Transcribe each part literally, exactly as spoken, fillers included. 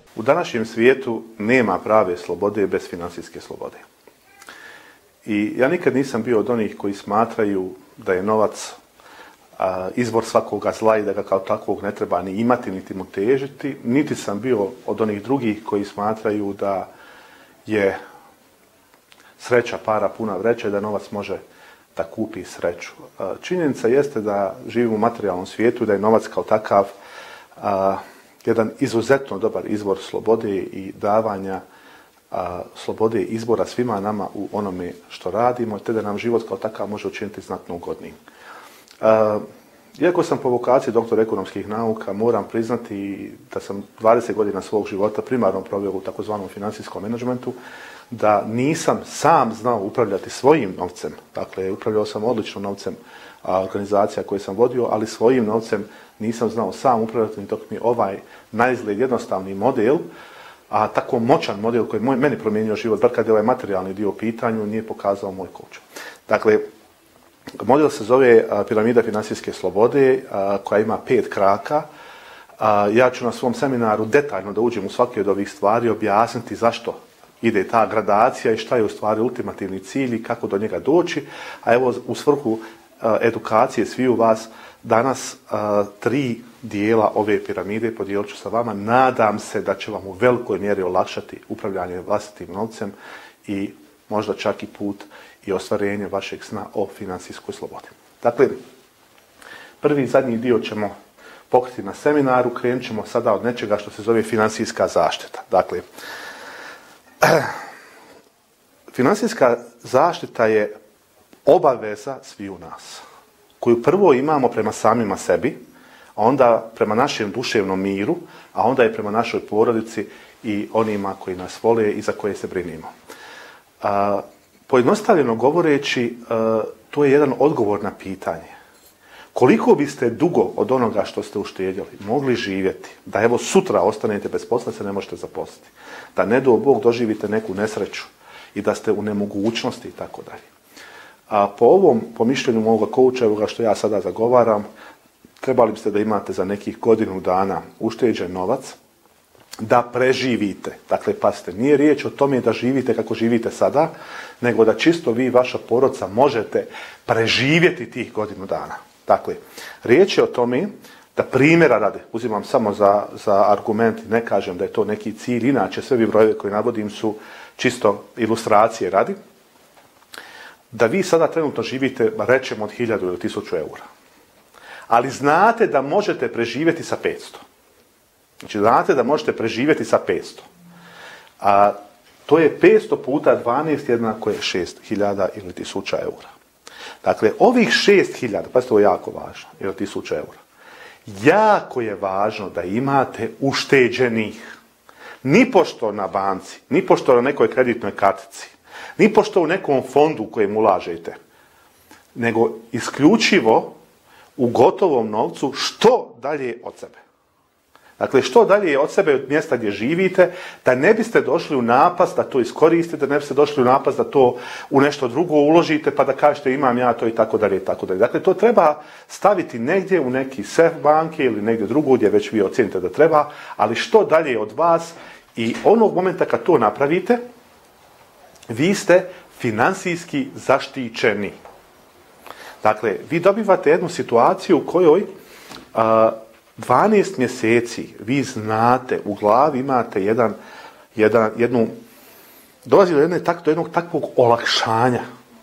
U današnjem svijetu nema prave slobode bez financijske slobode. I ja nikad nisam bio od onih koji smatraju da je novac a, izvor svakoga zla i da ga kao takvog ne treba ni imati, niti mu težiti. Niti sam bio od onih drugih koji smatraju da je sreća para puna vreća i da novac može da kupi sreću. A, činjenica jeste da živimo u materijalnom svijetu i da je novac kao takav a, jedan izuzetno dobar izvor slobode i davanja a, slobode izbora svima nama u onome što radimo, te da nam život kao takav može učiniti znatno ugodnijim. A, iako sam po vokaciji doktor ekonomskih nauka, moram priznati da sam dvadeset godina svog života primarno proveo u takozvanom financijskom menadžmentu, da nisam sam znao upravljati svojim novcem. Dakle, upravljao sam odlično novcem a, organizacija koje sam vodio, ali svojim novcem nisam znao sam upravljati, dok mi ovaj naizgled jednostavni model, a tako moćan model koji je meni promijenio život, bar kad je ovaj materijalni dio u pitanju, nije pokazao moj coach. Dakle, model se zove a, piramida financijske slobode, a, koja ima pet kraka. A, ja ću na svom seminaru detaljno da uđem u svake od ovih stvari, objasniti zašto ide ta gradacija i šta je u stvari ultimativni cilj i kako do njega doći. A evo, u svrhu a, edukacije sviju vas, danas a, tri dijela ove piramide podijelit ću sa vama. Nadam se da će vam u velikoj mjeri olakšati upravljanje vlastitim novcem i možda čak i put i ostvarenje vašeg sna o financijskoj slobodi. Dakle, prvi i zadnji dio ćemo pokriti na seminaru. Krenut ćemo sada od nečega što se zove financijska zaštita. Dakle, financijska zaštita je obaveza sviju nas, koju prvo imamo prema samima sebi, a onda prema našem duševnom miru, a onda je prema našoj porodici i onima koji nas vole i za koje se brinimo. A, pojednostavljeno govoreći, a, to je jedan odgovor na pitanje. Koliko biste dugo od onoga što ste uštedjeli mogli živjeti, da evo sutra ostanete bez posla, se ne možete zaposliti, da ne do Bog doživite neku nesreću i da ste u nemogućnosti i tako dalje. A po ovom, po mišljenju moga kouča, ovoga što ja sada zagovaram, trebali biste da imate za nekih godinu dana ušteđen novac, da preživite. Dakle, pazite, nije riječ o tome da živite kako živite sada, nego da čisto vi i vaša porodica možete preživjeti tih godinu dana. Dakle, riječ je o tome da primjera rade, uzimam samo za, za argument, ne kažem da je to neki cilj, inače sve vi brojeve koje navodim su čisto ilustracije radi, da vi sada trenutno živite, rećemo, od hiljadu ili tisuću eura. Ali znate da možete preživjeti sa petsto. Znači, znate da možete preživjeti sa petsto. A to je petsto puta dvanaest jednako je šest hiljada ili tisuća eura. Dakle, ovih šest hiljada, pa to je jako važno, ili tisuća eura, jako je važno da imate ušteđenih. Nipošto na banci, nipošto na nekoj kreditnoj kartici, nipošto u nekom fondu u kojem ulažete, nego isključivo u gotovom novcu što dalje od sebe. Dakle, što dalje od sebe, od mjesta gdje živite, da ne biste došli u napast da to iskoristite, da ne biste došli u napast da to u nešto drugo uložite, pa da kažete imam ja to i tako dalje i tako dalje. Dakle, to treba staviti negdje u neki sef banke ili negdje drugo gdje već vi ocijenite da treba, ali što dalje od vas i onog momenta kad to napravite, vi ste financijski zaštićeni. Dakle, vi dobivate jednu situaciju u kojoj a, dvanaest mjeseci vi znate, u glavi imate jedan, jedan, jednu, dolazi do, jedne, do jednog takvog olakšanja.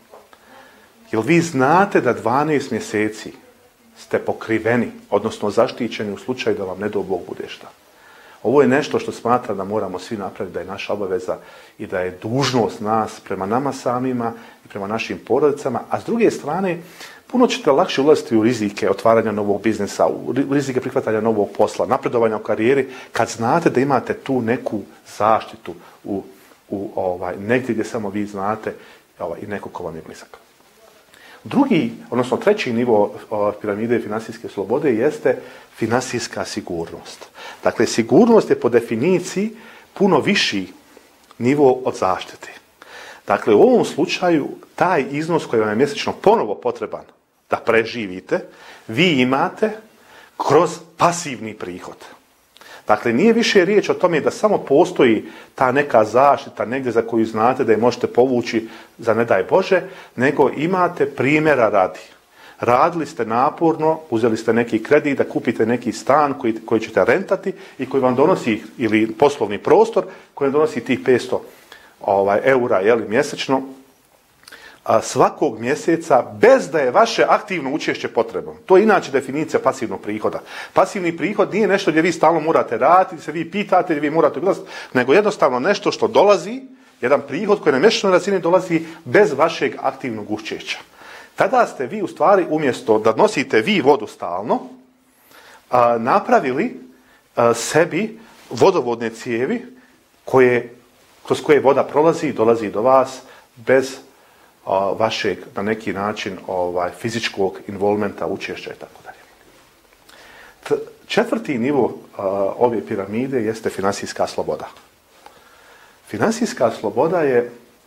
Jer vi znate da dvanaest mjeseci ste pokriveni, odnosno zaštićeni u slučaju da vam ne do Bog bude šta. Ovo je nešto što smatram da moramo svi napraviti, da je naša obaveza i da je dužnost nas prema nama samima i prema našim porodicama, a s druge strane, puno ćete lakše ulaziti u rizike otvaranja novog biznesa, u rizike prihvatanja novog posla, napredovanja u karijeri, kad znate da imate tu neku zaštitu u, u ovaj, negdje gdje samo vi znate ovaj, i neko ko vam je blizak. Drugi, odnosno treći nivo piramide financijske slobode jeste financijska sigurnost. Dakle, sigurnost je po definiciji puno viši nivo od zaštite. Dakle, u ovom slučaju taj iznos koji vam je mjesečno ponovo potreban da preživite, vi imate kroz pasivni prihod. Dakle, nije više riječ o tome da samo postoji ta neka zaštita negdje za koju znate da je možete povući za ne daj Bože, nego imate primjera radi. Radili ste naporno, uzeli ste neki kredit da kupite neki stan koji, koji ćete rentati i koji vam donosi, ili poslovni prostor koji vam donosi tih petsto ovaj, eura jeli, mjesečno, a svakog mjeseca bez da je vaše aktivno učešće potrebno. To je inače definicija pasivnog prihoda. Pasivni prihod nije nešto gdje vi stalno morate raditi, gdje se vi pitate, gdje vi morate obilaziti, nego jednostavno nešto što dolazi, jedan prihod koji na mjesečnoj razini dolazi bez vašeg aktivnog učešća. Tada ste vi u stvari, umjesto da nosite vi vodu stalno, a, napravili a, sebi vodovodne cijevi koje, kroz koje voda prolazi i dolazi do vas bez a, vašeg, na neki način, ovaj, fizičkog involvementa, učešća i tako dalje. Četvrti nivo a, ove piramide jeste financijska sloboda. Financijska sloboda je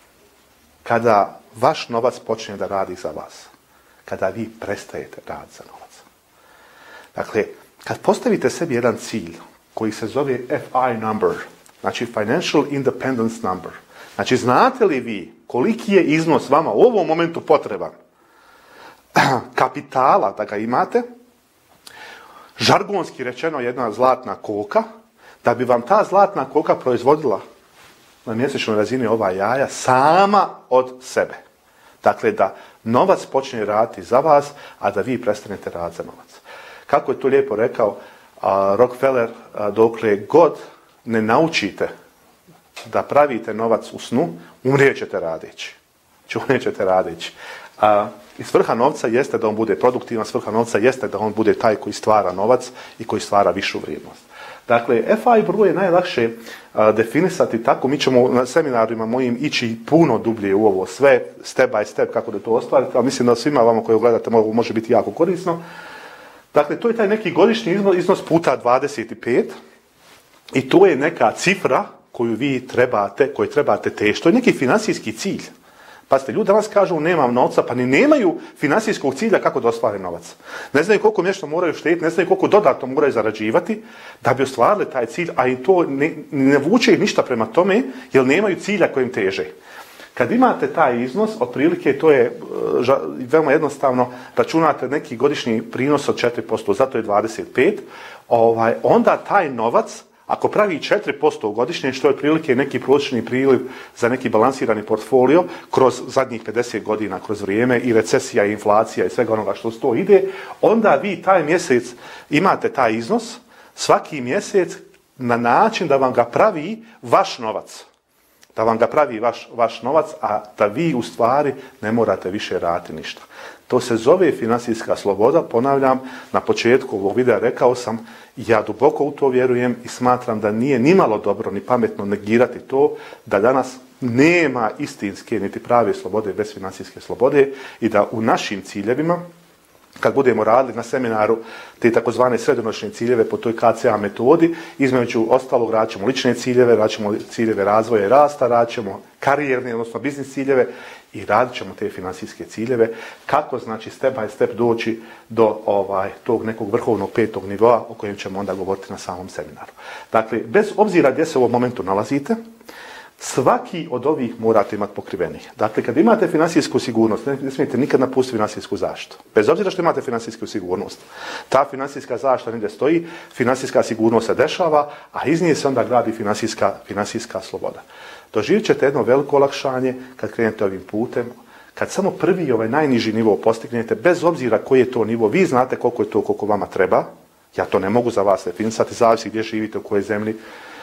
kada vaš novac počne da radi za vas. Kada vi prestajete raditi za novac. Dakle, kad postavite sebi jedan cilj koji se zove F I number, znači Financial Independence number, znači znate li vi koliki je iznos vama u ovom momentu potreban kapitala da ga imate, žargonski rečeno jedna zlatna koka, da bi vam ta zlatna koka proizvodila na mjesečnoj razini ova jaja sama od sebe. Dakle, da novac počne raditi za vas, a da vi prestanete raditi za novac. Kako je to lijepo rekao a, Rockefeller, a, dokle god ne naučite da pravite novac u snu, umrijećete radeći. Umrijećete radeći. A, I svrha novca jeste da on bude produktivan, svrha novca jeste da on bude taj koji stvara novac i koji stvara višu vrijednost. Dakle, F I broj je najlakše a, definisati tako. Mi ćemo na seminarima mojim ići puno dublje u ovo sve, step by step, kako da to ostvarite, ali mislim da svima vama koji gledate može biti jako korisno. Dakle, to je taj neki godišnji iznos, iznos puta dvadeset pet i to je neka cifra koju vi trebate, koju trebate težiti. To je neki financijski cilj. Pazite, ljudi danas kažu nemam novca, pa ni nemaju financijskog cilja kako da ostvare novac. Ne znaju koliko mjesto moraju štediti, ne znaju koliko dodatno moraju zarađivati da bi ostvarili taj cilj, a i to ne, ne vuče ih ništa prema tome, jer nemaju cilja kojim teže. Kad imate taj iznos, otprilike to je ža, veoma jednostavno, računate neki godišnji prinos od četiri posto, zato je dvadeset pet, ovaj, onda taj novac, ako pravi četiri posto godišnje, što je otprilike neki prosječni priliv za neki balansirani portfolio, kroz zadnjih pedeset godina, kroz vrijeme i recesija i inflacija i svega onoga što s to ide, onda vi taj mjesec imate taj iznos, svaki mjesec na način da vam ga pravi vaš novac. Da vam ga pravi vaš, vaš novac, a da vi u stvari ne morate više raditi ništa. To se zove financijska sloboda, ponavljam, na početku ovog videa rekao sam, ja duboko u to vjerujem i smatram da nije nimalo dobro ni pametno negirati to da danas nema istinske niti prave slobode bez financijske slobode i da u našim ciljevima, kad budemo radili na seminaru te takozvane srednjoročne ciljeve po toj K C A metodi, između ostalog radit ćemo lične ciljeve, radit ćemo ciljeve razvoja i rasta, radit ćemo karijerne, odnosno biznis ciljeve i radit ćemo te financijske ciljeve, kako znači step by step doći do ovaj, tog nekog vrhovnog petog nivoa o kojem ćemo onda govoriti na samom seminaru. Dakle, bez obzira gdje se u ovom momentu nalazite, svaki od ovih morate imati pokrivenih. Dakle, kad imate financijsku sigurnost, ne, ne smijete nikad napustiti financijsku zaštitu. Bez obzira što imate financijsku sigurnost. Ta financijska zaštita negdje stoji, financijska sigurnost se dešava, a iz nje se onda gradi financijska, financijska sloboda. Doživjet ćete jedno veliko olakšanje kad krenete ovim putem, kad samo prvi ovaj najniži nivo postignete, bez obzira koji je to nivo, vi znate koliko je to, koliko vama treba, ja to ne mogu za vas definisati, zavisi gdje živite, u kojoj zemlji,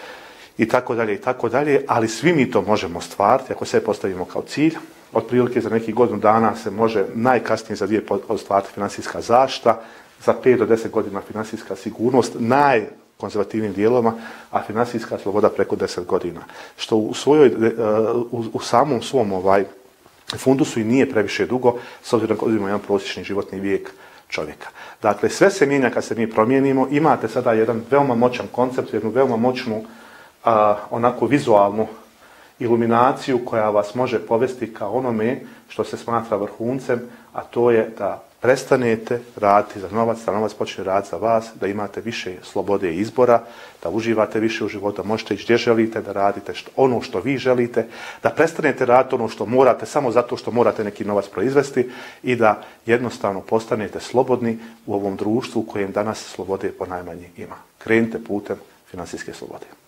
i tako dalje, i tako dalje, ali svi mi to možemo stvariti, ako sve postavimo kao cilj. Otprilike za nekih godinu dana se može najkasnije za dvije ostvariti financijska zaštita, za pet do deset godina financijska sigurnost, najkonzervativnijim dijelovima, a financijska sloboda preko deset godina. Što u, svojoj, u, u samom svom ovaj fundusu i nije previše dugo, s obzirom da imamo jedan prosječni životni vijek čovjeka. Dakle, sve se mijenja kad se mi promijenimo, imate sada jedan veoma moćan koncept, jednu veoma moćnu A, onako vizualnu iluminaciju koja vas može povesti ka onome što se smatra vrhuncem, a to je da prestanete raditi za novac, da novac počne raditi za vas, da imate više slobode izbora, da uživate više u životu, da možete ići gdje želite, da radite što, ono što vi želite, da prestanete raditi ono što morate samo zato što morate neki novac proizvesti i da jednostavno postanete slobodni u ovom društvu u kojem danas slobode ponajmanje ima. Krenite putem financijske slobode.